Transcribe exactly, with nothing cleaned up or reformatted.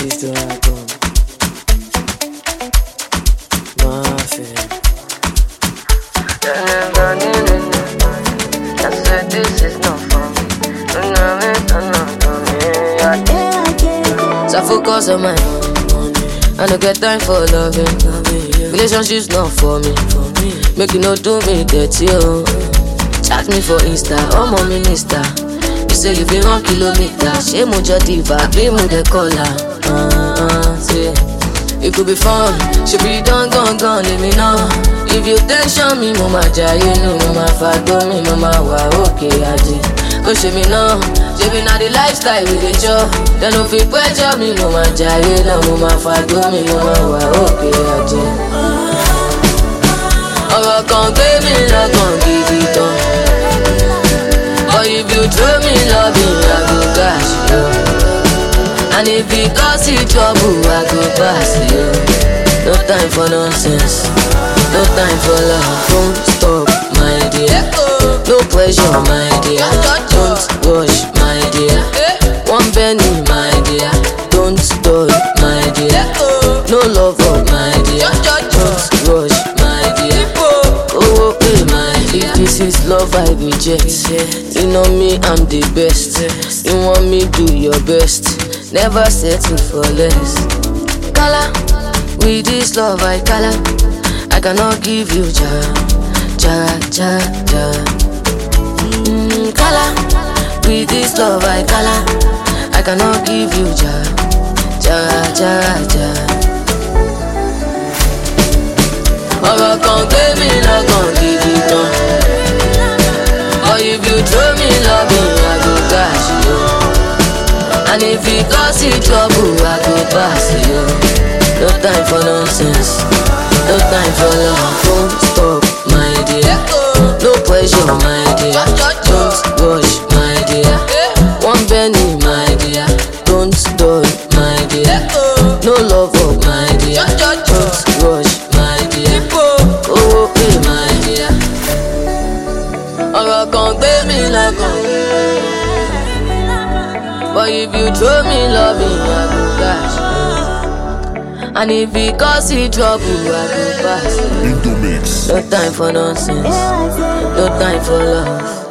this dragon. Nothing. I said this is not for me. So I focus on my money. I don't get time for loving. Relationships not for me. Make you no do me dirty, oh. Chat me for Insta, I'm a minister. You say you been one kilometer. Shame on your diva, be mo the collar. Uh, uh, see. It could be fun, should be done, gone, gone, let me know. If you tension me, mama jaye no, mama fado me, mama wa okay aje. Go show me no, she be not the lifestyle with the job. Then no fit pressure me, mama jaye no, mama fado me, mama wa okay aje. Ọ̀rọ̀ kan gbé mi lọ́kàn gidi tán. But if you throw me loving, I go cash you. And if it cause you trouble, I go pass you. No time for nonsense, no time for love. Don't stop, my dear. No pressure, my dear. Don't rush, my dear. One penny, my dear. Don't stall, my dear. No love up, my dear. Don't rush, my dear. Oh, okay, my dear. If this is love, I reject. You know me, I'm the best. You want me, do your best. Never settle for less. Color, with this love I color. I cannot give you jara, jara, jara, jara. Mm, color, with this love I color. I cannot give you jara, jara, jara, jara. Ọ̀rọ̀ kan gbé mi lọ́kàn gidi tán. Or if you throw me loving, I go cash you. And if it cause you trouble, I go pass you. No time for nonsense, no time for love. Don't stop, my dear. No pressure, my dear. Don't rush, my dear. One penny, my dear. Don't stall, my dear. No love up, my dear. Don't rush, my dear. Oh, okay, my dear. Ọ̀rọ̀ kan gbé mi lọ́kàn. But if you throw me loving, I go cash. And if it cause you trouble, I go pass. Into mix. No time for nonsense, no time for love.